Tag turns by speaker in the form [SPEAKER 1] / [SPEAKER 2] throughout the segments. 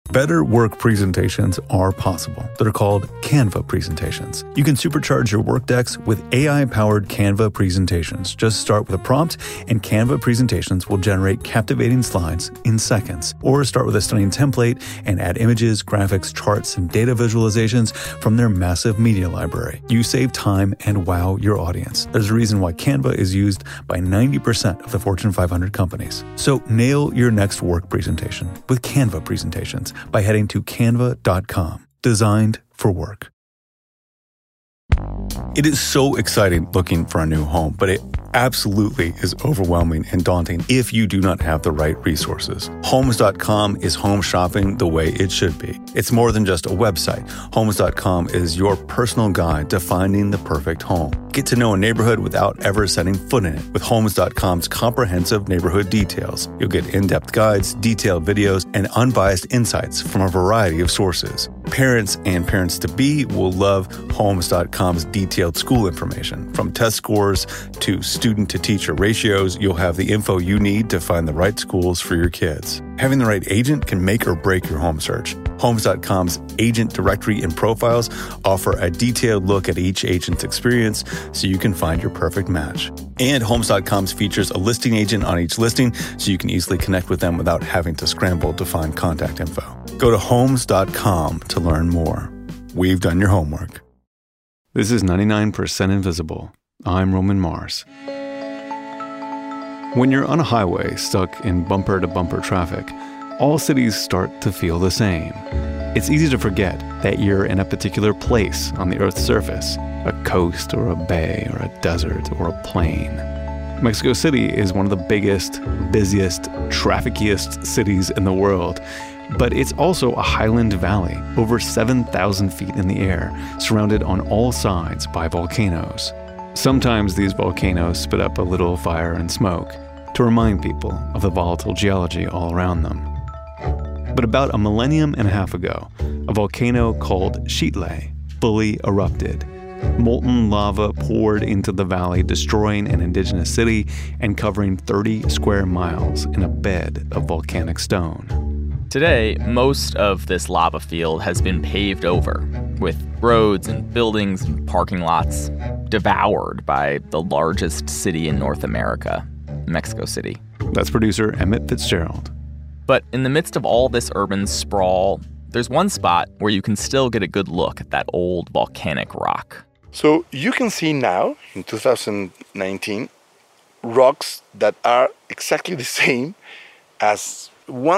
[SPEAKER 1] Better work presentations are possible. They're called Canva presentations. You can supercharge your work decks with AI-powered Canva presentations. Just start with a prompt, and Canva presentations will generate captivating slides in seconds. Or start with a stunning template and add images, graphics, charts, and data visualizations from their massive media library. You save time and wow your audience. There's a reason why Canva is used by 90% of the Fortune 500 companies. So nail your next work presentation with Canva presentations by heading to canva.com. Designed for work. It is so exciting looking for a new home, but it absolutely is overwhelming and daunting if you do not have the right resources. Homes.com is home shopping the way it should be. It's more than just a website. Homes.com is your personal guide to finding the perfect home. Get to know a neighborhood without ever setting foot in it with Homes.com's comprehensive neighborhood details. You'll get in-depth guides, detailed videos, and unbiased insights from a variety of sources. Parents and parents-to-be will love Homes.com's detailed school information. From test scores to student-to-teacher ratios, you'll have the info you need to find the right schools for your kids. Having the right agent can make or break your home search. Homes.com's agent directory and profiles offer a detailed look at each agent's experience so you can find your perfect match. And Homes.com's features a listing agent on each listing so you can easily connect with them without having to scramble to find contact info. Go to Homes.com to learn more. We've done your homework. This is 99% Invisible. I'm Roman Mars. When you're on a highway stuck in bumper-to-bumper traffic, all cities start to feel the same. It's easy to forget that you're in a particular place on the Earth's surface, a coast or a bay or a desert or a plain. Mexico City is one of the biggest, busiest, traffickiest cities in the world, but it's also a highland valley, over 7,000 feet in the air, surrounded on all sides by volcanoes. Sometimes these volcanoes spit up a little fire and smoke to remind people of the volatile geology all around them. But about a millennium and a half ago, a volcano called Xitle fully erupted. Molten lava poured into the valley, destroying an indigenous city and covering 30 square miles in a bed of volcanic stone.
[SPEAKER 2] Today, most of this lava field has been paved over, with roads and buildings and parking lots devoured by the largest city in North America, Mexico City.
[SPEAKER 1] That's producer Emmett Fitzgerald.
[SPEAKER 2] But in the midst of all this urban sprawl, there's one spot where you can still get a good look at that old volcanic rock.
[SPEAKER 3] So you can see now, in 2019, rocks that are exactly the same as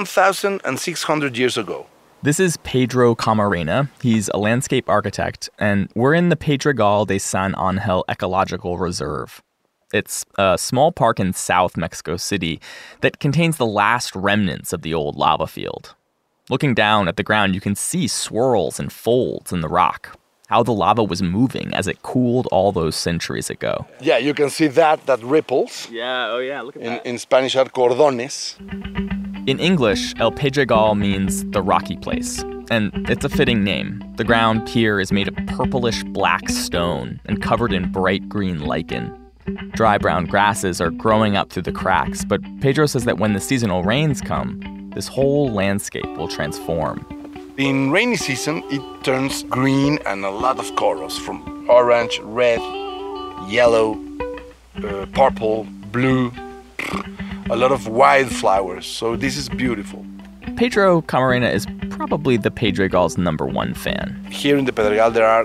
[SPEAKER 3] 1,600 years ago.
[SPEAKER 2] This is Pedro Camarena. He's a landscape architect, and we're in the Pedregal de San Angel Ecological Reserve. It's a small park in South Mexico City that contains the last remnants of the old lava field. Looking down at the ground, you can see swirls and folds in the rock, how the lava was moving as it cooled all those centuries ago.
[SPEAKER 3] Yeah, you can see that ripples.
[SPEAKER 2] Yeah, oh yeah, look at that.
[SPEAKER 3] In Spanish are cordones.
[SPEAKER 2] In English, El Pedregal means the rocky place, and it's a fitting name. The ground here is made of purplish black stone and covered in bright green lichen. Dry brown grasses are growing up through the cracks, but Pedro says that when the seasonal rains come, this whole landscape will transform.
[SPEAKER 3] In rainy season, it turns green and a lot of colors, from orange, red, yellow, purple, blue, a lot of wildflowers. So this is beautiful.
[SPEAKER 2] Pedro Camarena is probably the Pedregal's #1 fan.
[SPEAKER 3] Here in the Pedregal, there are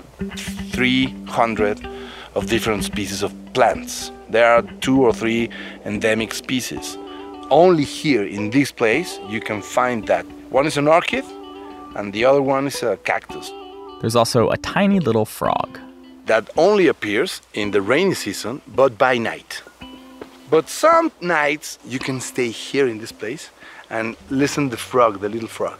[SPEAKER 3] 300 of different species of plants. There are 2 or 3 endemic species. Only here in this place, you can find that. One is an orchid, and the other one is a cactus.
[SPEAKER 2] There's also a tiny little frog
[SPEAKER 3] that only appears in the rainy season, but by night. But some nights you can stay here in this place and listen to the frog, the little frog.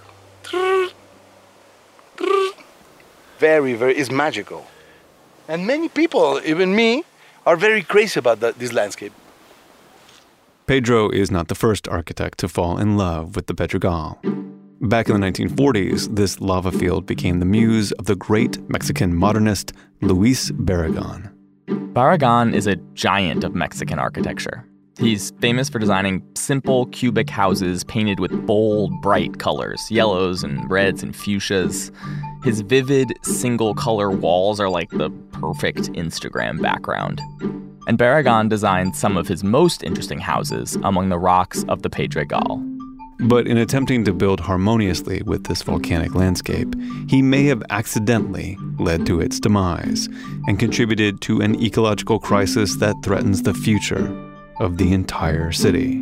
[SPEAKER 3] Very, it's magical. And many people, even me, are very crazy about this landscape.
[SPEAKER 1] Pedro is not the first architect to fall in love with the Pedregal. Back in the 1940s, this lava field became the muse of the great Mexican modernist Luis Barragán.
[SPEAKER 2] Barragán is a giant of Mexican architecture. He's famous for designing simple cubic houses painted with bold, bright colors, yellows and reds and fuchsias. His vivid, single-color walls are like the perfect Instagram background. And Barragán designed some of his most interesting houses among the rocks of the Pedregal.
[SPEAKER 1] But in attempting to build harmoniously with this volcanic landscape, he may have accidentally led to its demise and contributed to an ecological crisis that threatens the future of the entire city.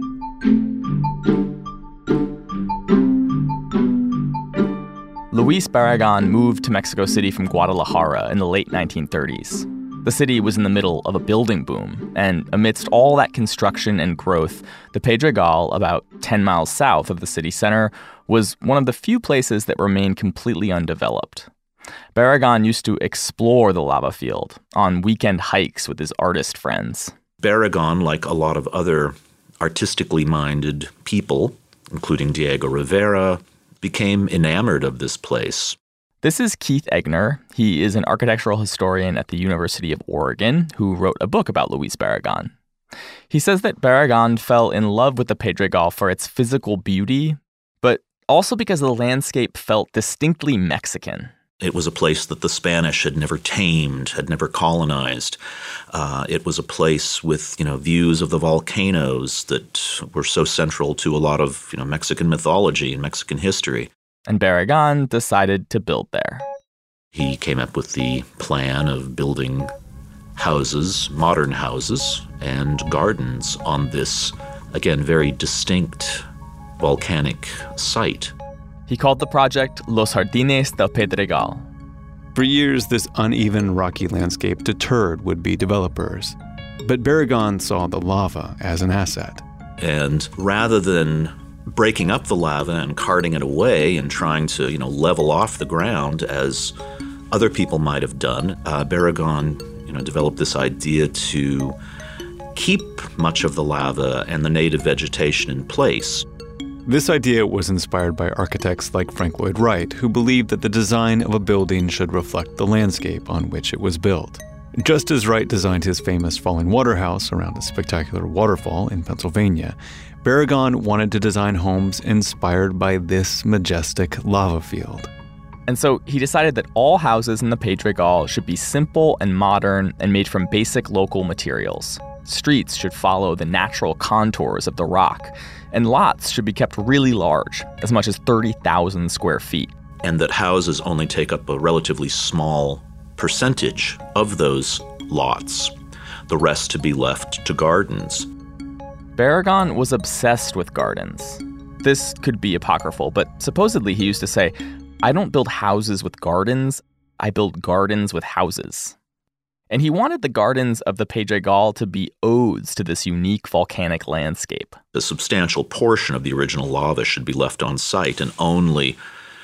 [SPEAKER 2] Luis Barragán moved to Mexico City from Guadalajara in the late 1930s. The city was in the middle of a building boom, and amidst all that construction and growth, the Pedregal, about 10 miles south of the city center, was one of the few places that remained completely undeveloped. Barragán used to explore the lava field on weekend hikes with his artist friends.
[SPEAKER 4] Barragán, like a lot of other artistically minded people, including Diego Rivera, became enamored of this place.
[SPEAKER 2] This is Keith Egner. He is an architectural historian at the University of Oregon who wrote a book about Luis Barragán. He says that Barragán fell in love with the Pedregal for its physical beauty, but also because the landscape felt distinctly Mexican.
[SPEAKER 4] It was a place that the Spanish had never tamed, had never colonized. It was a place with, views of the volcanoes that were so central to a lot of, Mexican mythology and Mexican history.
[SPEAKER 2] And Barragán decided to build there.
[SPEAKER 4] He came up with the plan of building houses, modern houses, and gardens on this, again, very distinct volcanic site.
[SPEAKER 2] He called the project Los Jardines del Pedregal.
[SPEAKER 1] For years, this uneven, rocky landscape deterred would-be developers. But Barragán saw the lava as an asset.
[SPEAKER 4] And rather than breaking up the lava and carting it away and trying to, level off the ground as other people might have done, Barragán, developed this idea to keep much of the lava and the native vegetation in place.
[SPEAKER 1] This idea was inspired by architects like Frank Lloyd Wright, who believed that the design of a building should reflect the landscape on which it was built. Just as Wright designed his famous Falling Water House around a spectacular waterfall in Pennsylvania, Barragán wanted to design homes inspired by this majestic lava field.
[SPEAKER 2] And so he decided that all houses in the Pedregal should be simple and modern and made from basic local materials. Streets should follow the natural contours of the rock, and lots should be kept really large, as much as 30,000 square feet.
[SPEAKER 4] And that houses only take up a relatively small percentage of those lots, the rest to be left to gardens.
[SPEAKER 2] Barragán was obsessed with gardens. This could be apocryphal, but supposedly he used to say, "I don't build houses with gardens, I build gardens with houses." And he wanted the gardens of the Pedregal to be odes to this unique volcanic landscape.
[SPEAKER 4] A substantial portion of the original lava should be left on site, and only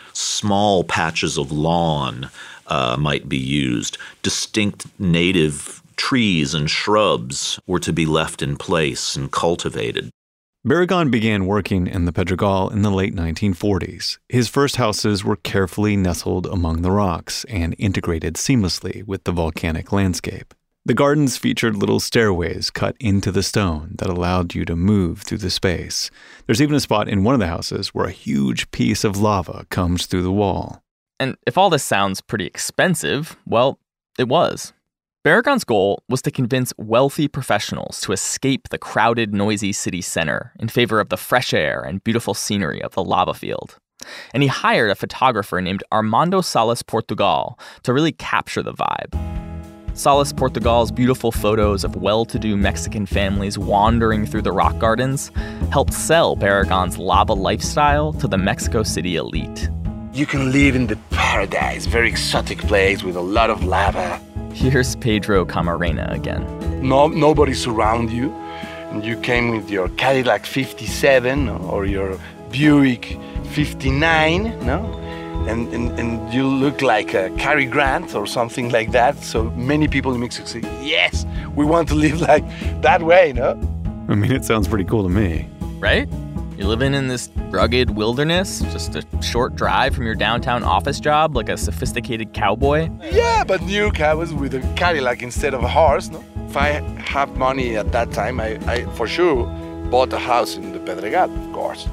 [SPEAKER 4] small patches of lawn might be used. Distinct native trees and shrubs were to be left in place and cultivated.
[SPEAKER 1] Barragán began working in the Pedregal in the late 1940s. His first houses were carefully nestled among the rocks and integrated seamlessly with the volcanic landscape. The gardens featured little stairways cut into the stone that allowed you to move through the space. There's even a spot in one of the houses where a huge piece of lava comes through the wall.
[SPEAKER 2] And if all this sounds pretty expensive, well, it was. Barragán's goal was to convince wealthy professionals to escape the crowded, noisy city center in favor of the fresh air and beautiful scenery of the lava field. And he hired a photographer named Armando Salas Portugal to really capture the vibe. Salas Portugal's beautiful photos of well-to-do Mexican families wandering through the rock gardens helped sell Barragán's lava lifestyle to the Mexico City elite.
[SPEAKER 3] You can live in the paradise, very exotic place with a lot of lava.
[SPEAKER 2] Here's Pedro Camarena again.
[SPEAKER 3] Nobody surrounds you, and you came with your Cadillac 57 or your Buick 59, no? And you look like a Cary Grant or something like that. So many people in Mexico say, yes, we want to live like that way, no?
[SPEAKER 1] I mean, it sounds pretty cool to me.
[SPEAKER 2] Right? You're living in this rugged wilderness, just a short drive from your downtown office job, like a sophisticated cowboy.
[SPEAKER 3] Yeah, but new cows with a Cadillac instead of a horse, no? if I have money at that time, I for sure bought a house in the Pedregal, of course.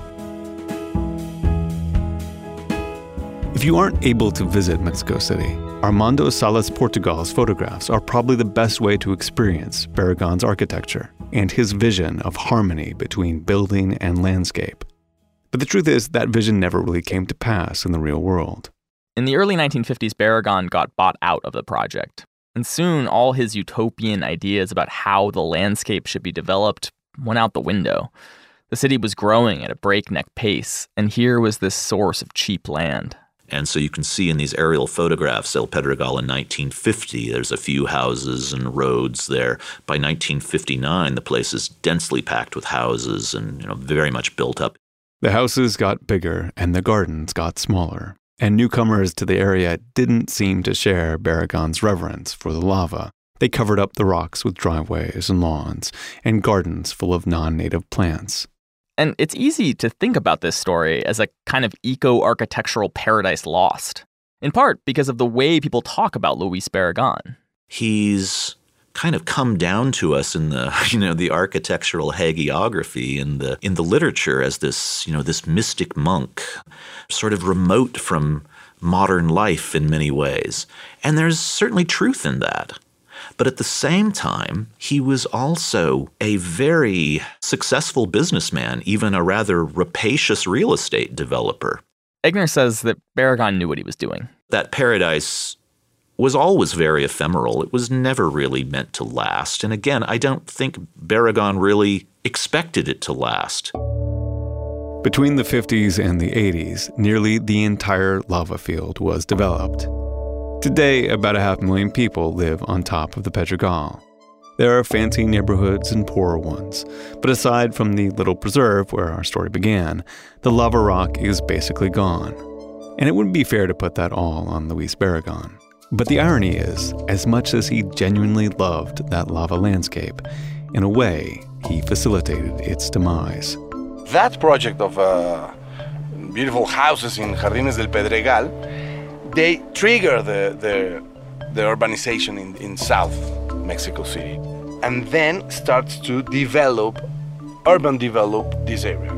[SPEAKER 1] If you aren't able to visit Mexico City, Armando Salas Portugal's photographs are probably the best way to experience Barragán's architecture and his vision of harmony between building and landscape. But the truth is, that vision never really came to pass in the real world.
[SPEAKER 2] In the early 1950s, Barragán got bought out of the project. And soon, all his utopian ideas about how the landscape should be developed went out the window. The city was growing at a breakneck pace, and here was this source of cheap land.
[SPEAKER 4] And so you can see in these aerial photographs, El Pedregal in 1950, there's a few houses and roads there. By 1959, the place is densely packed with houses and, very much built up.
[SPEAKER 1] The houses got bigger and the gardens got smaller. And newcomers to the area didn't seem to share Barragán's reverence for the lava. They covered up the rocks with driveways and lawns and gardens full of non-native plants.
[SPEAKER 2] And it's easy to think about this story as a kind of eco-architectural paradise lost, in part because of the way people talk about Luis Barragán.
[SPEAKER 4] He's kind of come down to us in the, the architectural hagiography in the literature as this, this mystic monk, sort of remote from modern life in many ways. And there's certainly truth in that. But at the same time, he was also a very successful businessman, even a rather rapacious real estate developer.
[SPEAKER 2] Egner says that Barragán knew what he was doing.
[SPEAKER 4] That paradise was always very ephemeral. It was never really meant to last. And again, I don't think Barragán really expected it to last.
[SPEAKER 1] Between the 50s and the 80s, nearly the entire lava field was developed. Today, about 500,000 people live on top of the Pedregal. There are fancy neighborhoods and poorer ones, but aside from the little preserve where our story began, the lava rock is basically gone. And it wouldn't be fair to put that all on Luis Barragán. But the irony is, as much as he genuinely loved that lava landscape, in a way, he facilitated its demise.
[SPEAKER 3] That project of beautiful houses in Jardines del Pedregal, they trigger the urbanization in South Mexico City, and then starts to urban develop this area.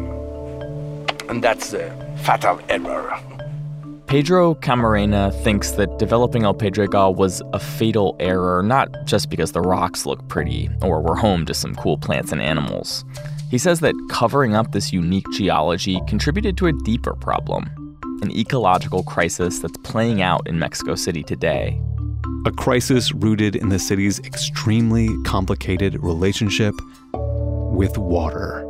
[SPEAKER 3] And that's the fatal error.
[SPEAKER 2] Pedro Camarena thinks that developing El Pedregal was a fatal error, not just because the rocks look pretty or were home to some cool plants and animals. He says that covering up this unique geology contributed to a deeper problem, an ecological crisis that's playing out in Mexico City today.
[SPEAKER 1] A crisis rooted in the city's extremely complicated relationship with water.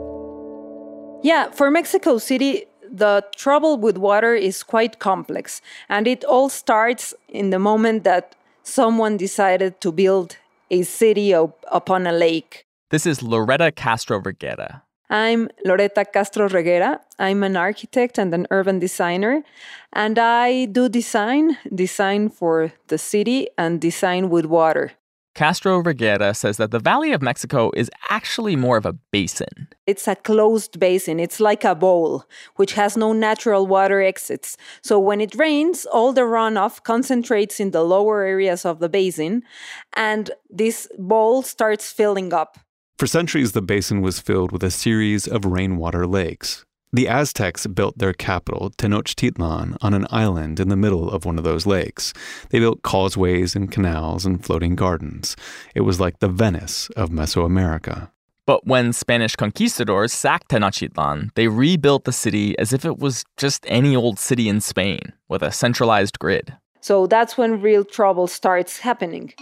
[SPEAKER 5] Yeah, for Mexico City, the trouble with water is quite complex, and it all starts in the moment that someone decided to build a city upon a lake.
[SPEAKER 2] This is Loretta Castro Reguera.
[SPEAKER 5] I'm Loretta Castro Reguera. I'm an architect and an urban designer, and I do design for the city and design with water.
[SPEAKER 2] Castro Reguera says that the Valley of Mexico is actually more of a basin.
[SPEAKER 5] It's a closed basin. It's like a bowl, which has no natural water exits. So when it rains, all the runoff concentrates in the lower areas of the basin, and this bowl starts filling up.
[SPEAKER 1] For centuries, the basin was filled with a series of rainwater lakes. The Aztecs built their capital, Tenochtitlan, on an island in the middle of one of those lakes. They built causeways and canals and floating gardens. It was like the Venice of Mesoamerica.
[SPEAKER 2] But when Spanish conquistadors sacked Tenochtitlan, they rebuilt the city as if it was just any old city in Spain, with a centralized grid.
[SPEAKER 5] So that's when real trouble starts happening.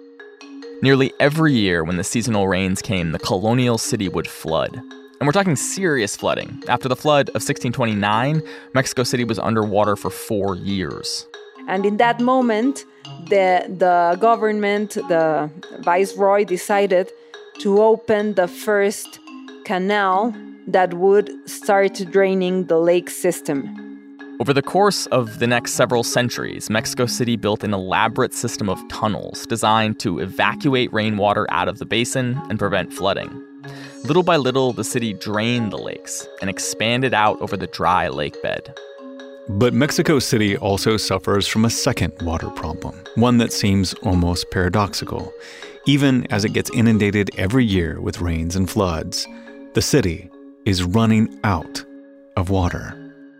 [SPEAKER 2] Nearly every year when the seasonal rains came, the colonial city would flood. And we're talking serious flooding. After the flood of 1629, Mexico City was underwater for 4 years.
[SPEAKER 5] And in that moment, the government, the viceroy, decided to open the first canal that would start draining the lake system.
[SPEAKER 2] Over the course of the next several centuries, Mexico City built an elaborate system of tunnels designed to evacuate rainwater out of the basin and prevent flooding. Little by little, the city drained the lakes and expanded out over the dry lake bed.
[SPEAKER 1] But Mexico City also suffers from a second water problem, one that seems almost paradoxical. Even as it gets inundated every year with rains and floods, the city is running out of water.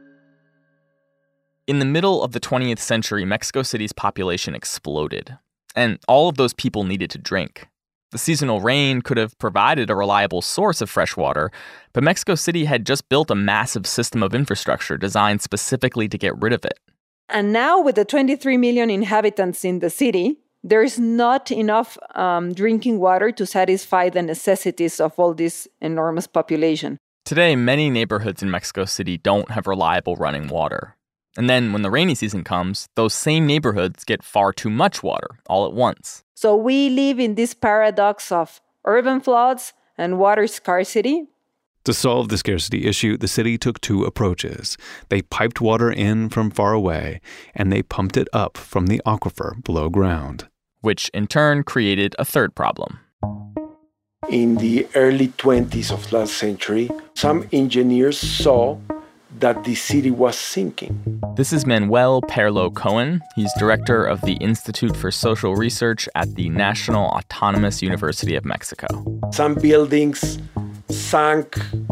[SPEAKER 2] In the middle of the 20th century, Mexico City's population exploded, and all of those people needed to drink. The seasonal rain could have provided a reliable source of fresh water, but Mexico City had just built a massive system of infrastructure designed specifically to get rid of it.
[SPEAKER 5] And now, with the 23 million inhabitants in the city, there is not enough drinking water to satisfy the necessities of all this enormous population.
[SPEAKER 2] Today, many neighborhoods in Mexico City don't have reliable running water. And then when the rainy season comes, those same neighborhoods get far too much water all at once.
[SPEAKER 5] So we live in this paradox of urban floods and water scarcity.
[SPEAKER 1] To solve the scarcity issue, the city took two approaches. They piped water in from far away, and they pumped it up from the aquifer below ground.
[SPEAKER 2] Which in turn created a third problem.
[SPEAKER 6] In the early 20s of last century, some engineers saw that the city was sinking.
[SPEAKER 2] This is Manuel Perlo Cohen. He's director of the Institute for Social Research at the National Autonomous University of Mexico.
[SPEAKER 6] Some buildings sank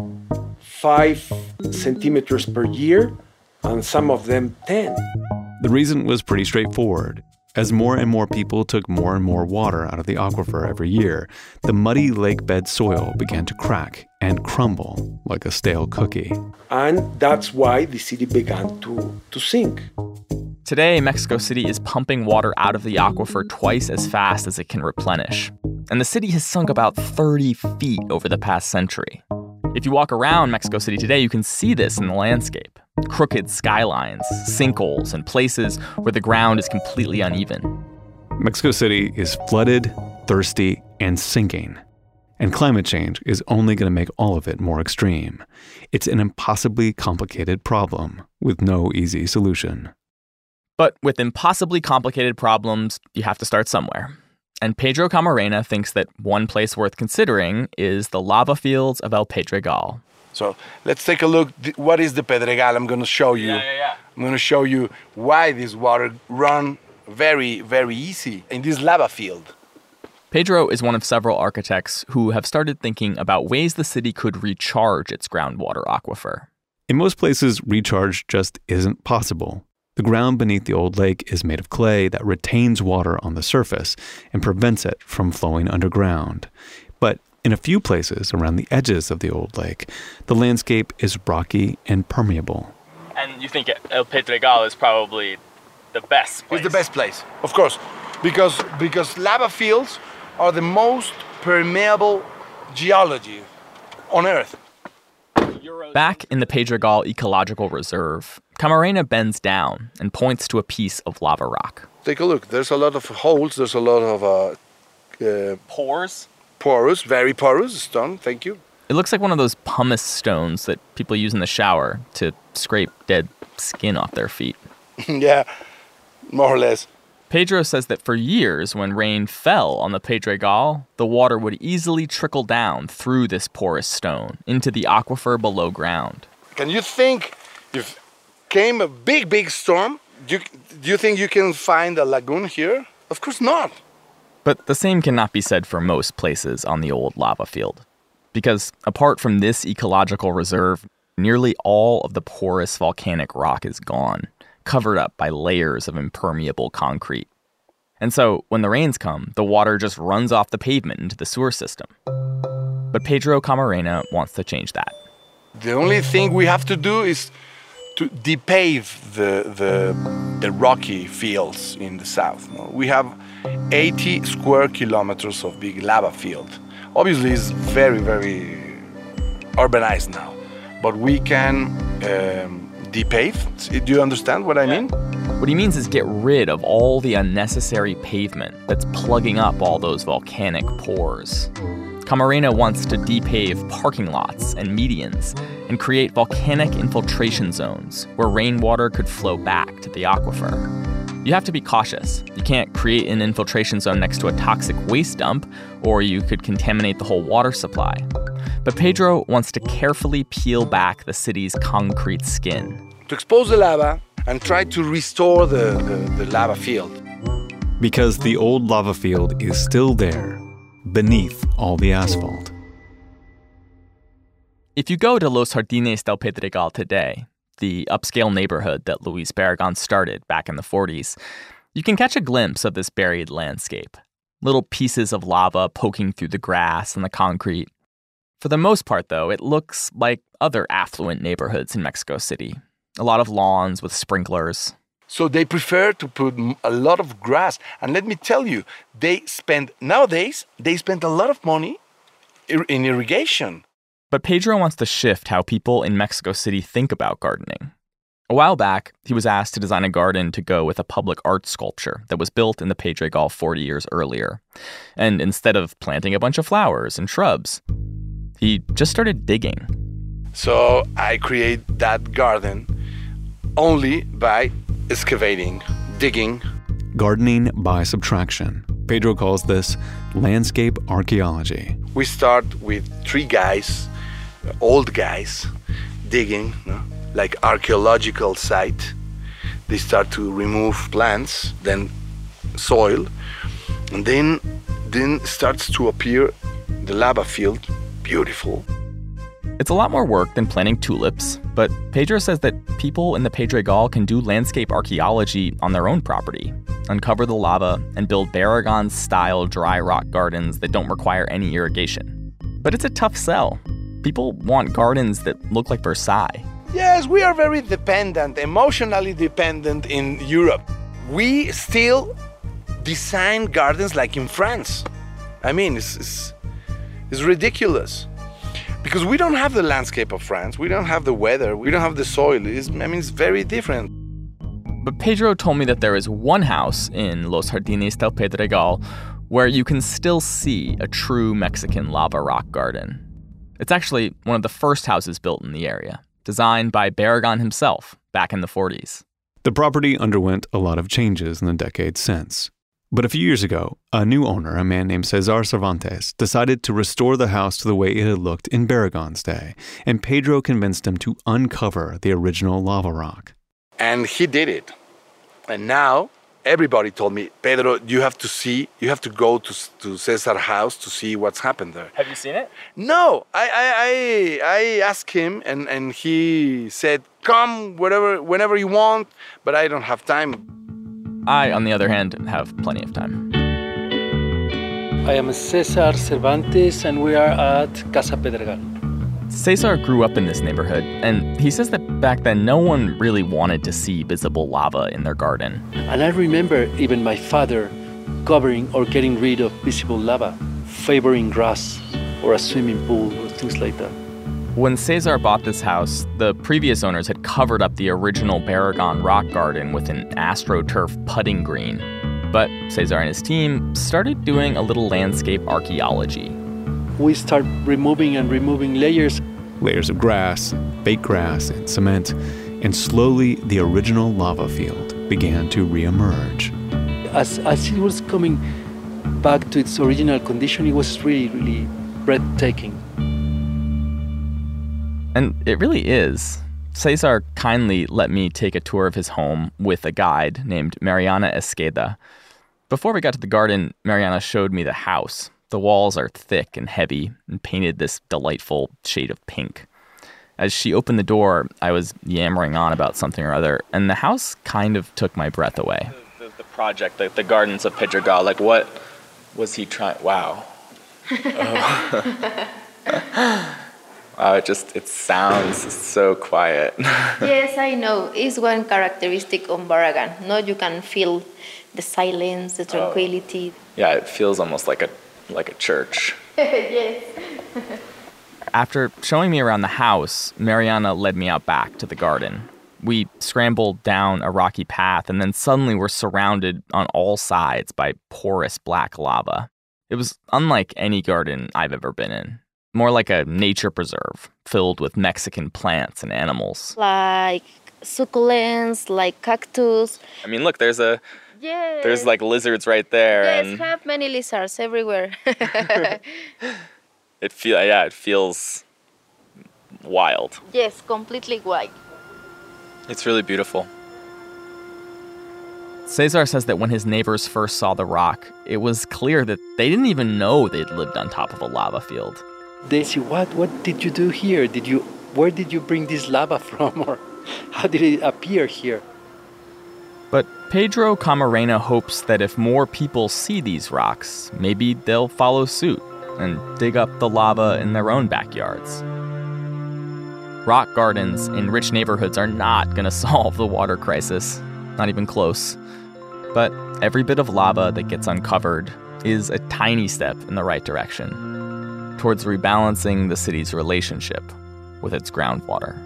[SPEAKER 6] 5 centimeters per year, and some of them 10.
[SPEAKER 1] The reason was pretty straightforward. As more and more people took more and more water out of the aquifer every year, the muddy lakebed soil began to crack and crumble like a stale cookie.
[SPEAKER 6] And that's why the city began to sink.
[SPEAKER 2] Today, Mexico City is pumping water out of the aquifer twice as fast as it can replenish. And the city has sunk about 30 feet over the past century. If you walk around Mexico City today, you can see this in the landscape. Crooked skylines, sinkholes, and places where the ground is completely uneven.
[SPEAKER 1] Mexico City is flooded, thirsty, and sinking. And climate change is only going to make all of it more extreme. It's an impossibly complicated problem with no easy solution.
[SPEAKER 2] But with impossibly complicated problems, you have to start somewhere. And Pedro Camarena thinks that one place worth considering is the lava fields of El Pedregal.
[SPEAKER 3] So let's take a look. What is the Pedregal? I'm going to show you. I'm going to show you why this water run very, very easy in this lava field.
[SPEAKER 2] Pedro is one of several architects who have started thinking about ways the city could recharge its groundwater aquifer.
[SPEAKER 1] In most places, recharge just isn't possible. The ground beneath the old lake is made of clay that retains water on the surface and prevents it from flowing underground. But in a few places around the edges of the old lake, the landscape is rocky and permeable.
[SPEAKER 2] And you think El Pedregal is probably the best place?
[SPEAKER 3] It's the best place, of course, because lava fields are the most permeable geology on Earth.
[SPEAKER 2] Back in the Pedregal Ecological Reserve, Camarena bends down and points to a piece of lava rock.
[SPEAKER 3] Take a look. There's a lot of holes. There's a lot of
[SPEAKER 2] Pores?
[SPEAKER 3] Porous, very porous stone. Thank you.
[SPEAKER 2] It looks like one of those pumice stones that people use in the shower to scrape dead skin off their feet.
[SPEAKER 3] Yeah, more or less.
[SPEAKER 2] Pedro says that for years, when rain fell on the Pedregal, the water would easily trickle down through this porous stone into the aquifer below ground.
[SPEAKER 3] Can you think if came a big, big storm, do you think you can find a lagoon here? Of course not.
[SPEAKER 2] But the same cannot be said for most places on the old lava field. Because apart from this ecological reserve, nearly all of the porous volcanic rock is gone, covered up by layers of impermeable concrete. And so, when the rains come, the water just runs off the pavement into the sewer system. But Pedro Camarena wants to change that.
[SPEAKER 3] The only thing we have to do is to depave the rocky fields in the south. We have 80 square kilometers of big lava field. Obviously, it's very, very urbanized now, but we can depave. Do you understand what I mean?
[SPEAKER 2] What he means is get rid of all the unnecessary pavement that's plugging up all those volcanic pores. Camarena wants to depave parking lots and medians and create volcanic infiltration zones where rainwater could flow back to the aquifer. You have to be cautious. You can't create an infiltration zone next to a toxic waste dump, or you could contaminate the whole water supply. But Pedro wants to carefully peel back the city's concrete skin.
[SPEAKER 3] To expose the lava and try to restore the lava field.
[SPEAKER 1] Because the old lava field is still there, beneath all the asphalt.
[SPEAKER 2] If you go to Los Jardines del Pedregal today, the upscale neighborhood that Luis Barragan started back in the 40s, you can catch a glimpse of this buried landscape. Little pieces of lava poking through the grass and the concrete. For the most part, though, it looks like other affluent neighborhoods in Mexico City. A lot of lawns with sprinklers.
[SPEAKER 3] So they prefer to put a lot of grass. And let me tell you, nowadays, they spend a lot of money in irrigation.
[SPEAKER 2] But Pedro wants to shift how people in Mexico City think about gardening. A while back, he was asked to design a garden to go with a public art sculpture that was built in the Pedregal 40 years earlier. And instead of planting a bunch of flowers and shrubs, he just started digging.
[SPEAKER 3] So I create that garden only by excavating, digging.
[SPEAKER 1] Gardening by subtraction. Pedro calls this landscape archaeology.
[SPEAKER 3] We start with 3 guys, old guys, digging, like archaeological site. They start to remove plants, then soil, and then starts to appear the lava field. Beautiful.
[SPEAKER 2] It's a lot more work than planting tulips, but Pedro says that people in the Pedregal can do landscape archaeology on their own property, uncover the lava, and build Barragan-style dry rock gardens that don't require any irrigation. But it's a tough sell. People want gardens that look like Versailles.
[SPEAKER 3] Yes, we are very dependent, emotionally dependent in Europe. We still design gardens like in France. I mean, it's ridiculous. Because we don't have the landscape of France, we don't have the weather, we don't have the soil. It's very different.
[SPEAKER 2] But Pedro told me that there is one house in Los Jardines del Pedregal where you can still see a true Mexican lava rock garden. It's actually one of the first houses built in the area, designed by Barragan himself back in the 40s.
[SPEAKER 1] The property underwent a lot of changes in the decades since. But a few years ago, a new owner, a man named Cesar Cervantes, decided to restore the house to the way it had looked in Barragan's day, and Pedro convinced him to uncover the original lava rock.
[SPEAKER 3] And he did it. And now everybody told me, Pedro, you have to go to Cesar's house to see what's happened there.
[SPEAKER 2] Have you seen it?
[SPEAKER 3] No, I asked him and he said, come whenever you want, but I don't have time.
[SPEAKER 2] I, on the other hand, have plenty of time.
[SPEAKER 7] I am Cesar Cervantes, and we are at Casa Pedregal.
[SPEAKER 2] Cesar grew up in this neighborhood, and he says that back then no one really wanted to see visible lava in their garden.
[SPEAKER 7] And I remember even my father covering or getting rid of visible lava, favoring grass or a swimming pool or things like that.
[SPEAKER 2] When Cesar bought this house, the previous owners had covered up the original Barragan rock garden with an AstroTurf putting green. But Cesar and his team started doing a little landscape archaeology.
[SPEAKER 7] We start removing layers.
[SPEAKER 1] Layers of grass, fake grass, and cement, and slowly the original lava field began to reemerge.
[SPEAKER 7] As it was coming back to its original condition, it was really, really breathtaking.
[SPEAKER 2] And it really is. Cesar kindly let me take a tour of his home with a guide named Mariana Esqueda. Before we got to the garden, Mariana showed me the house. The walls are thick and heavy and painted this delightful shade of pink. As she opened the door, I was yammering on about something or other, and the house kind of took my breath away. The project, the gardens of Pedregal, like what was he trying? Wow. Wow, it sounds so quiet.
[SPEAKER 8] Yes, I know. It's one characteristic of Barragan. No, you can feel the silence, the tranquility.
[SPEAKER 2] Yeah, it feels almost like a church.
[SPEAKER 8] Yes.
[SPEAKER 2] After showing me around the house, Mariana led me out back to the garden. We scrambled down a rocky path, and then suddenly we're surrounded on all sides by porous black lava. It was unlike any garden I've ever been in. More like a nature preserve, filled with Mexican plants and animals.
[SPEAKER 8] Like succulents, like cactus.
[SPEAKER 2] I mean, look, there's like lizards right there.
[SPEAKER 8] Yes,
[SPEAKER 2] and
[SPEAKER 8] have many lizards everywhere.
[SPEAKER 2] it feels wild.
[SPEAKER 8] Yes, completely wild.
[SPEAKER 2] It's really beautiful. Cesar says that when his neighbors first saw the rock, it was clear that they didn't even know they'd lived on top of a lava field.
[SPEAKER 7] They say, what did you do here? Where did you bring this lava from? Or how did it appear here?
[SPEAKER 2] But Pedro Camarena hopes that if more people see these rocks, maybe they'll follow suit and dig up the lava in their own backyards. Rock gardens in rich neighborhoods are not going to solve the water crisis, not even close. But every bit of lava that gets uncovered is a tiny step in the right direction towards rebalancing the city's relationship with its groundwater.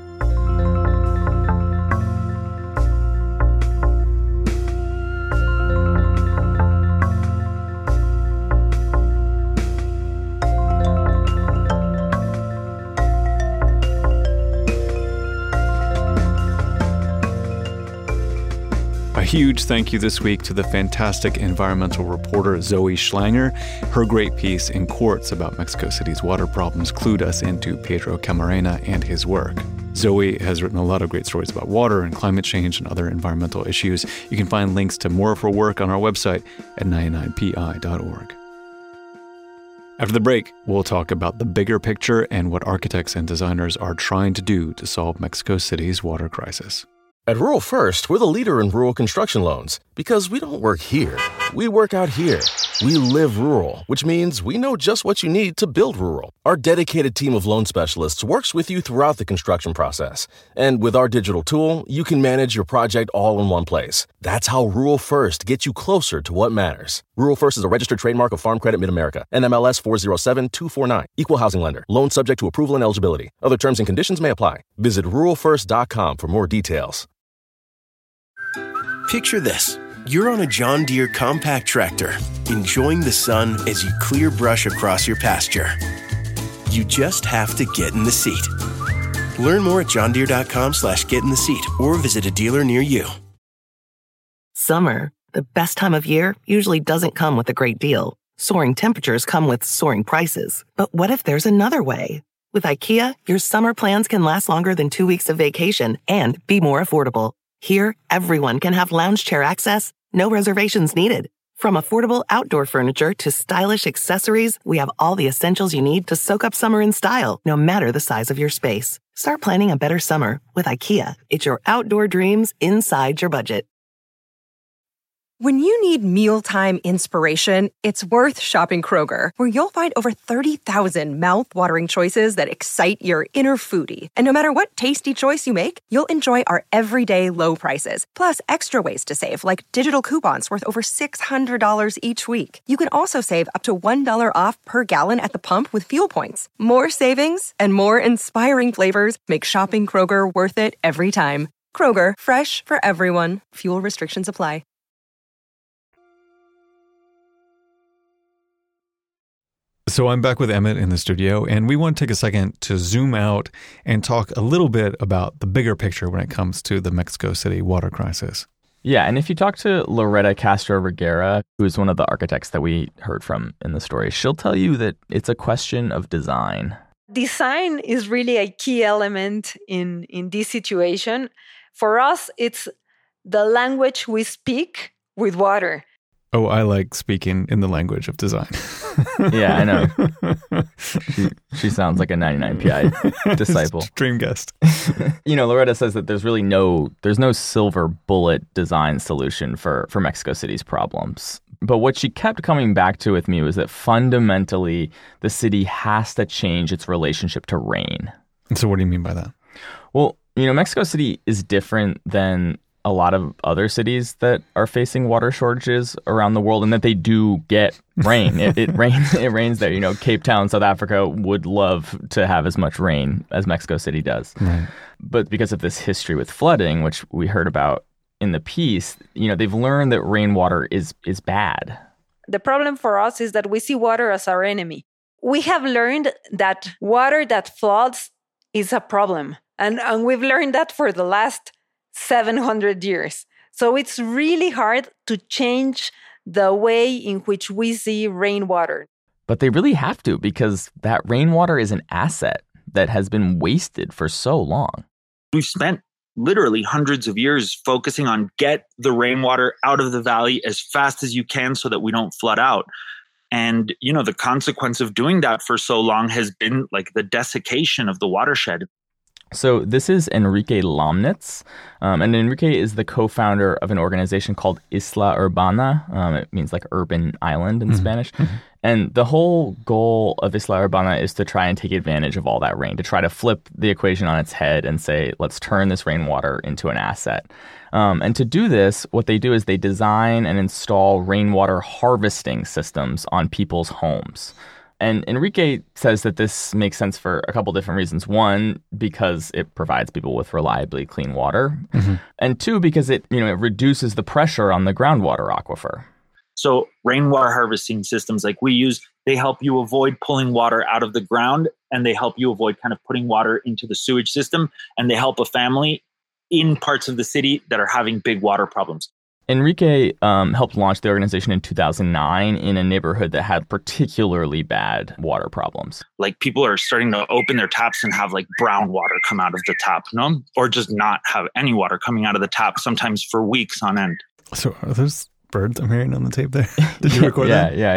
[SPEAKER 1] A huge thank you this week to the fantastic environmental reporter Zoe Schlanger. Her great piece in Quartz about Mexico City's water problems clued us into Pedro Camarena and his work. Zoe has written a lot of great stories about water and climate change and other environmental issues. You can find links to more of her work on our website at 99pi.org. After the break, we'll talk about the bigger picture and what architects and designers are trying to do to solve Mexico City's water crisis.
[SPEAKER 9] At Rural First, we're the leader in rural construction loans because we don't work here. We work out here. We live rural, which means we know just what you need to build rural. Our dedicated team of loan specialists works with you throughout the construction process. And with our digital tool, you can manage your project all in one place. That's how Rural First gets you closer to what matters. Rural First is a registered trademark of Farm Credit Mid-America, NMLS 407249, Equal Housing Lender. Loan subject to approval and eligibility. Other terms and conditions may apply. Visit ruralfirst.com for more details.
[SPEAKER 10] Picture this. You're on a John Deere compact tractor, enjoying the sun as you clear brush across your pasture. You just have to get in the seat. Learn more at johndeere.com/get in the seat or visit a dealer near you.
[SPEAKER 11] Summer, the best time of year, usually doesn't come with a great deal. Soaring temperatures come with soaring prices. But what if there's another way? With IKEA, your summer plans can last longer than 2 weeks of vacation and be more affordable. Here, everyone can have lounge chair access, no reservations needed. From affordable outdoor furniture to stylish accessories, we have all the essentials you need to soak up summer in style, no matter the size of your space. Start planning a better summer with IKEA. It's your outdoor dreams inside your budget.
[SPEAKER 12] When you need mealtime inspiration, it's worth shopping Kroger, where you'll find over 30,000 mouth-watering choices that excite your inner foodie. And no matter what tasty choice you make, you'll enjoy our everyday low prices, plus extra ways to save, like digital coupons worth over $600 each week. You can also save up to $1 off per gallon at the pump with fuel points. More savings and more inspiring flavors make shopping Kroger worth it every time. Kroger, fresh for everyone. Fuel restrictions apply.
[SPEAKER 1] So I'm back with Emmett in the studio, and we want to take a second to zoom out and talk a little bit about the bigger picture when it comes to the Mexico City water crisis.
[SPEAKER 2] Yeah, and if you talk to Loretta Castro-Reguera, who is one of the architects that we heard from in the story, she'll tell you that it's a question of design.
[SPEAKER 5] Design is really a key element in this situation. For us, it's the language we speak with water.
[SPEAKER 1] Oh, I like speaking in the language of design.
[SPEAKER 2] Yeah, I know. She sounds like a 99pi disciple.
[SPEAKER 1] Dream guest.
[SPEAKER 2] You know, Loretta says that there's no silver bullet design solution for Mexico City's problems. But what she kept coming back to with me was that fundamentally the city has to change its relationship to rain.
[SPEAKER 1] So what do you mean by that?
[SPEAKER 2] Well, you know, Mexico City is different than a lot of other cities that are facing water shortages around the world, and that they do get rain. It rains there. You know, Cape Town, South Africa would love to have as much rain as Mexico City does.
[SPEAKER 1] Right.
[SPEAKER 2] But because of this history with flooding, which we heard about in the piece, you know, they've learned that rainwater is bad.
[SPEAKER 5] The problem for us is that we see water as our enemy. We have learned that water that floods is a problem. And we've learned that for the last 700 years. So it's really hard to change the way in which we see rainwater.
[SPEAKER 2] But they really have to, because that rainwater is an asset that has been wasted for so long.
[SPEAKER 13] We've spent literally hundreds of years focusing on get the rainwater out of the valley as fast as you can so that we don't flood out. And, the consequence of doing that for so long has been like the desiccation of the watershed.
[SPEAKER 2] So this is Enrique Lomnitz, and Enrique is the co-founder of an organization called Isla Urbana. It means like urban island in Spanish. And the whole goal of Isla Urbana is to try and take advantage of all that rain, to try to flip the equation on its head and say, let's turn this rainwater into an asset. And to do this, what they do is they design and install rainwater harvesting systems on people's homes. And Enrique says that this makes sense for a couple different reasons. One, because it provides people with reliably clean water. And two, because it reduces the pressure on the groundwater aquifer.
[SPEAKER 13] So rainwater harvesting systems like we use, they help you avoid pulling water out of the ground, and they help you avoid kind of putting water into the sewage system, and they help a family in parts of the city that are having big water problems.
[SPEAKER 2] Enrique helped launch the organization in 2009 in a neighborhood that had particularly bad water problems.
[SPEAKER 13] Like people are starting to open their taps and have like brown water come out of the tap, or just not have any water coming out of the tap, sometimes for weeks on end.
[SPEAKER 1] So are those birds I'm hearing on the tape there? Did you record that?
[SPEAKER 2] Yeah.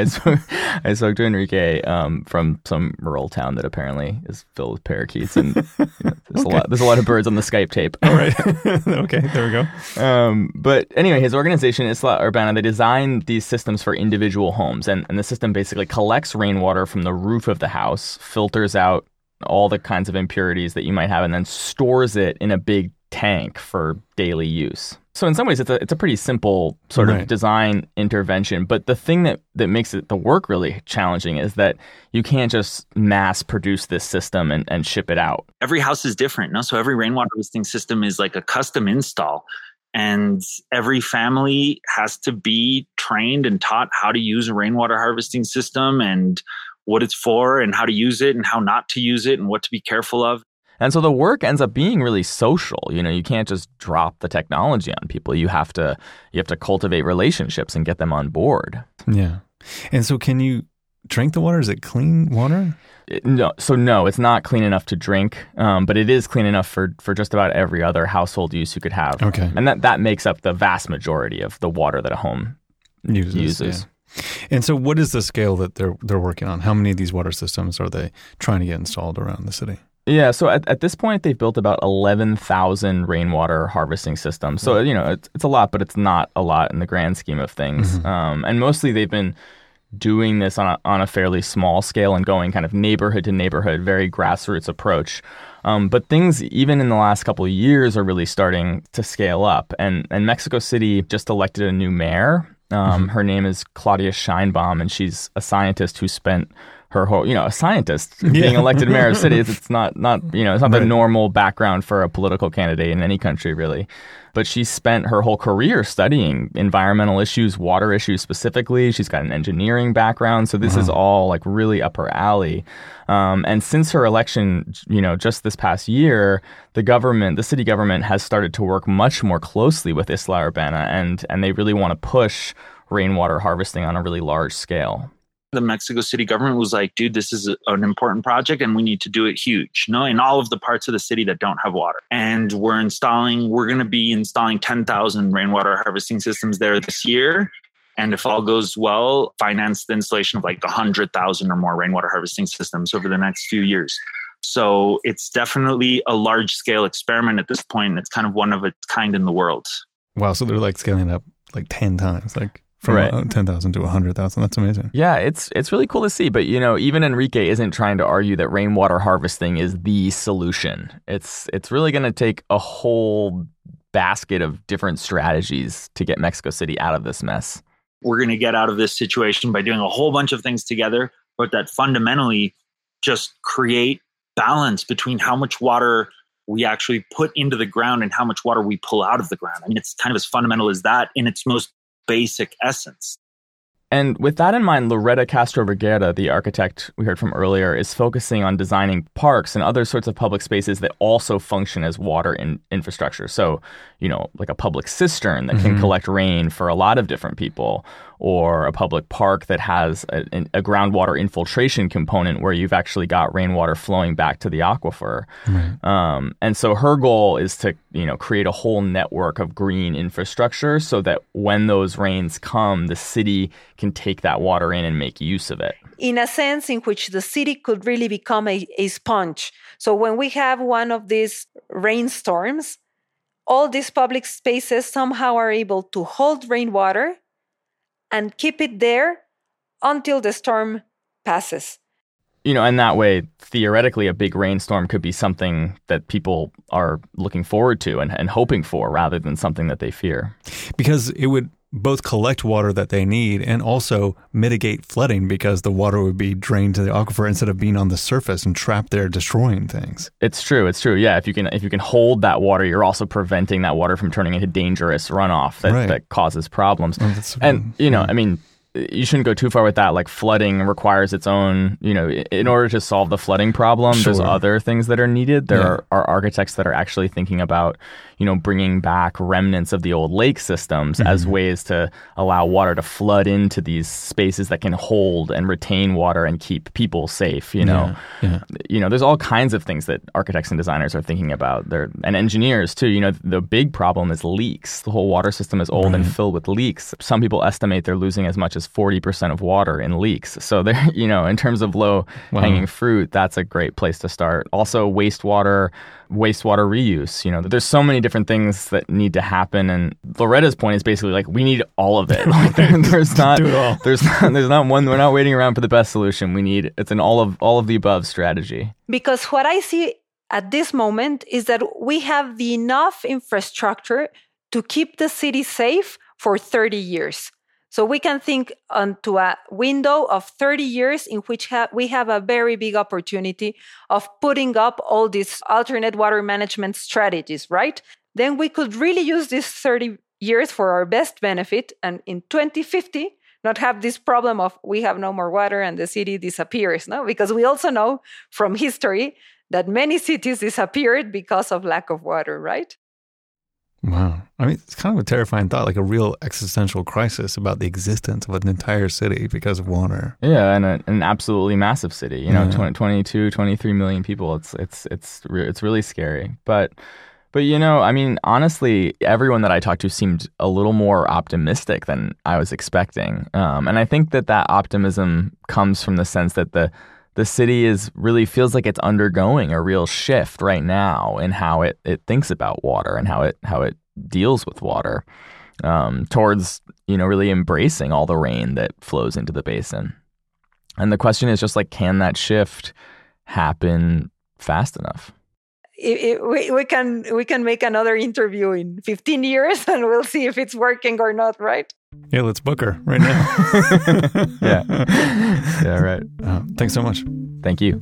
[SPEAKER 2] I spoke to Enrique from some rural town that apparently is filled with parakeets, and there's a lot of birds on the Skype tape.
[SPEAKER 1] All right. Okay, there we go.
[SPEAKER 2] But anyway, his organization, Isla Urbana, they designed these systems for individual homes, and the system basically collects rainwater from the roof of the house, filters out all the kinds of impurities that you might have, and then stores it in a big tank for daily use. So in some ways, it's a pretty simple sort of design intervention. But the thing that makes the work really challenging is that you can't just mass produce this system and ship it out.
[SPEAKER 13] Every house is different. So every rainwater harvesting system is like a custom install. And every family has to be trained and taught how to use a rainwater harvesting system and what it's for and how to use it and how not to use it and what to be careful of.
[SPEAKER 2] And so the work ends up being really social. You can't just drop the technology on people. You have to cultivate relationships and get them on board.
[SPEAKER 1] Yeah. And so can you drink the water? Is it clean water?
[SPEAKER 2] No, it's not clean enough to drink, but it is clean enough for just about every other household use you could have.
[SPEAKER 1] Okay.
[SPEAKER 2] And that makes up the vast majority of the water that a home uses.
[SPEAKER 1] Yeah. And so what is the scale that they're working on? How many of these water systems are they trying to get installed around the city?
[SPEAKER 2] Yeah, so at this point, they've built about 11,000 rainwater harvesting systems. So, it's a lot, but it's not a lot in the grand scheme of things. And mostly they've been doing this on a fairly small scale and going kind of neighborhood to neighborhood, very grassroots approach. But things, even in the last couple of years, are really starting to scale up. And Mexico City just elected a new mayor. Her name is Claudia Sheinbaum, and she's a scientist who spent her whole, a scientist being elected mayor of cities. It's not the normal background for a political candidate in any country, really. But she spent her whole career studying environmental issues, water issues specifically. She's got an engineering background. So this is all like really up her alley. And since her election, just this past year, the city government has started to work much more closely with Isla Urbana, and they really want to push rainwater harvesting on a really large scale.
[SPEAKER 13] The Mexico City government was like, dude, this is an important project and we need to do it huge, in all of the parts of the city that don't have water. And we're going to be installing 10,000 rainwater harvesting systems there this year. And if all goes well, finance the installation of like 100,000 or more rainwater harvesting systems over the next few years. So it's definitely a large scale experiment at this point. It's kind of one of its kind in the world.
[SPEAKER 1] Wow. So they're like scaling up like 10 times, like from 10,000 to 100,000. That's amazing.
[SPEAKER 2] Yeah, it's really cool to see. But, even Enrique isn't trying to argue that rainwater harvesting is the solution. It's really going to take a whole basket of different strategies to get Mexico City out of this mess.
[SPEAKER 13] We're going to get out of this situation by doing a whole bunch of things together, but that fundamentally just create balance between how much water we actually put into the ground and how much water we pull out of the ground. I mean, it's kind of as fundamental as that in its most basic essence.
[SPEAKER 2] And with that in mind, Loretta Castro Vergara, the architect we heard from earlier, is focusing on designing parks and other sorts of public spaces that also function as water infrastructure. So, like a public cistern that can collect rain for a lot of different people, or a public park that has a groundwater infiltration component where you've actually got rainwater flowing back to the aquifer. And so her goal is to create a whole network of green infrastructure so that when those rains come, the city can take that water in and make use of it.
[SPEAKER 5] In a sense in which the city could really become a sponge. So when we have one of these rainstorms, all these public spaces somehow are able to hold rainwater and keep it there until the storm passes.
[SPEAKER 2] And that way, theoretically, a big rainstorm could be something that people are looking forward to and hoping for rather than something that they fear.
[SPEAKER 1] Because it would both collect water that they need and also mitigate flooding because the water would be drained to the aquifer instead of being on the surface and trapped there destroying things.
[SPEAKER 2] It's true. Yeah, if you can hold that water, you're also preventing that water from turning into dangerous runoff that causes problems. You shouldn't go too far with that. Like flooding requires its own, in order to solve the flooding problem, There's other things that are needed. There are architects that are actually thinking about, bringing back remnants of the old lake systems as ways to allow water to flood into these spaces that can hold and retain water and keep people safe, There's all kinds of things that architects and designers are thinking about. And engineers too. The big problem is leaks. The whole water system is old and filled with leaks. Some people estimate they're losing as much as 40% of water in leaks. So they're, in terms of low-hanging fruit, that's a great place to start. Also, wastewater reuse. There's so many different things that need to happen. And Loretta's point is basically we need all of it. There's not one. We're not waiting around for the best solution. It's an all of the above strategy.
[SPEAKER 5] Because what I see at this moment is that we have the enough infrastructure to keep the city safe for 30 years. So we can think onto a window of 30 years in which we have a very big opportunity of putting up all these alternate water management strategies, right? Then we could really use these 30 years for our best benefit. And in 2050, not have this problem of we have no more water and the city disappears, no? Because we also know from history that many cities disappeared because of lack of water, right?
[SPEAKER 1] Wow. I mean, it's kind of a terrifying thought, like a real existential crisis about the existence of an entire city because of water.
[SPEAKER 2] Yeah, and an absolutely massive city, 22, 23 million people. It's really scary. But honestly, everyone that I talked to seemed a little more optimistic than I was expecting. And I think that optimism comes from the sense that the city really feels like it's undergoing a real shift right now in how it thinks about water and how it deals with water, towards really embracing all the rain that flows into the basin. And the question is just can that shift happen fast enough?
[SPEAKER 5] We can make another interview in 15 years and we'll see if it's working or not, right?
[SPEAKER 1] Yeah, let's book her right now.
[SPEAKER 2] Yeah, right.
[SPEAKER 1] Thanks so much.
[SPEAKER 2] Thank you.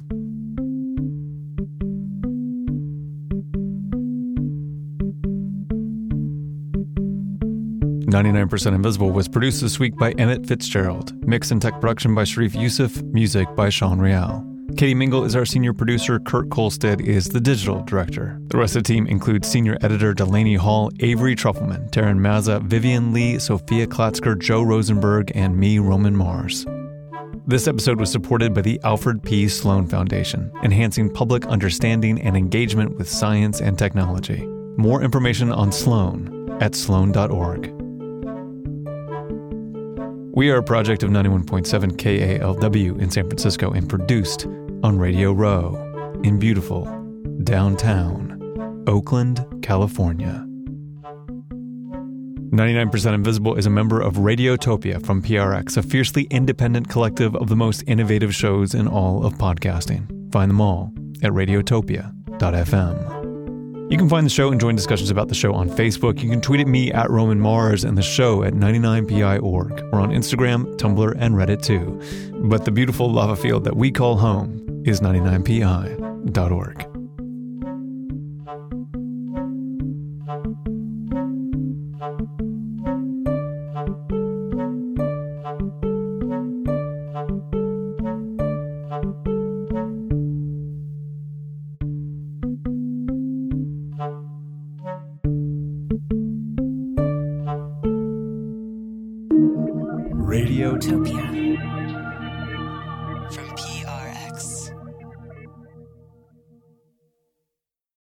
[SPEAKER 1] "99% Invisible" was produced this week by Emmett Fitzgerald. Mix and tech production by Sharif Youssef. Music by Sean Real. Katie Mingle is our senior producer. Kurt Kolstad is the digital director. The rest of the team includes senior editor Delaney Hall, Avery Trufelman, Taryn Mazza, Vivian Lee, Sophia Klatzker, Joe Rosenberg, and me, Roman Mars. This episode was supported by the Alfred P. Sloan Foundation, enhancing public understanding and engagement with science and technology. More information on Sloan at sloan.org. We are a project of 91.7 KALW in San Francisco and produced on Radio Row in beautiful downtown Oakland, California. 99% Invisible is a member of Radiotopia from PRX, a fiercely independent collective of the most innovative shows in all of podcasting. Find them all at radiotopia.fm. You can find the show and join discussions about the show on Facebook. You can tweet at me at Roman Mars and the show at 99pi.org. We're on Instagram, Tumblr, and Reddit too. But the beautiful lava field that we call home is 99pi.org.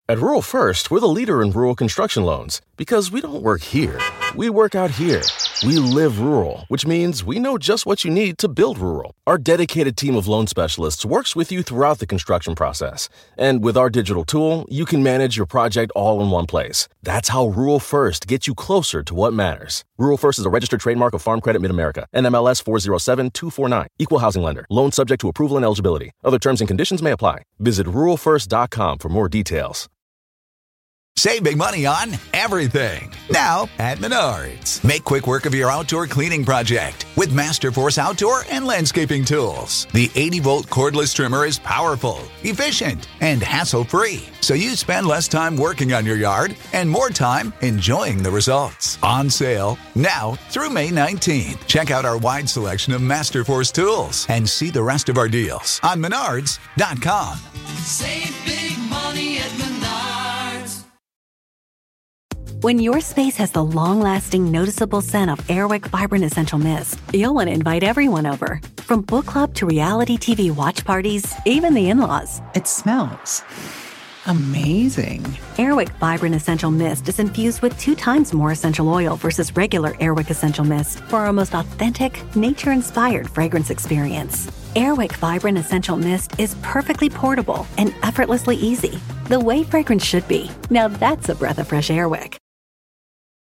[SPEAKER 9] At Rural First, we're the leader in rural construction loans because we don't work here. We work out here. We live rural, which means we know just what you need to build rural. Our dedicated team of loan specialists works with you throughout the construction process. And with our digital tool, you can manage your project all in one place. That's how Rural First gets you closer to what matters. Rural First is a registered trademark of Farm Credit Mid-America, NMLS 407249, Equal Housing Lender. Loan subject to approval and eligibility. Other terms and conditions may apply. Visit ruralfirst.com for more details.
[SPEAKER 14] Save big money on everything now at Menards. Make quick work of your outdoor cleaning project with Masterforce outdoor and landscaping tools. The 80-volt cordless trimmer is powerful, efficient, and hassle-free, so you spend less time working on your yard and more time enjoying the results. On sale now through May 19th. Check out our wide selection of Masterforce tools and see the rest of our deals on Menards.com.
[SPEAKER 15] Save big money at Menards.
[SPEAKER 16] When your space has the long-lasting, noticeable scent of Airwick Vibrant Essential Mist, you'll want to invite everyone over. From book club to reality TV watch parties, even the in-laws.
[SPEAKER 17] It smells amazing.
[SPEAKER 16] Airwick Vibrant Essential Mist is infused with 2 times more essential oil versus regular Airwick Essential Mist for our most authentic, nature-inspired fragrance experience. Airwick Vibrant Essential Mist is perfectly portable and effortlessly easy. The way fragrance should be. Now that's a breath of fresh Airwick.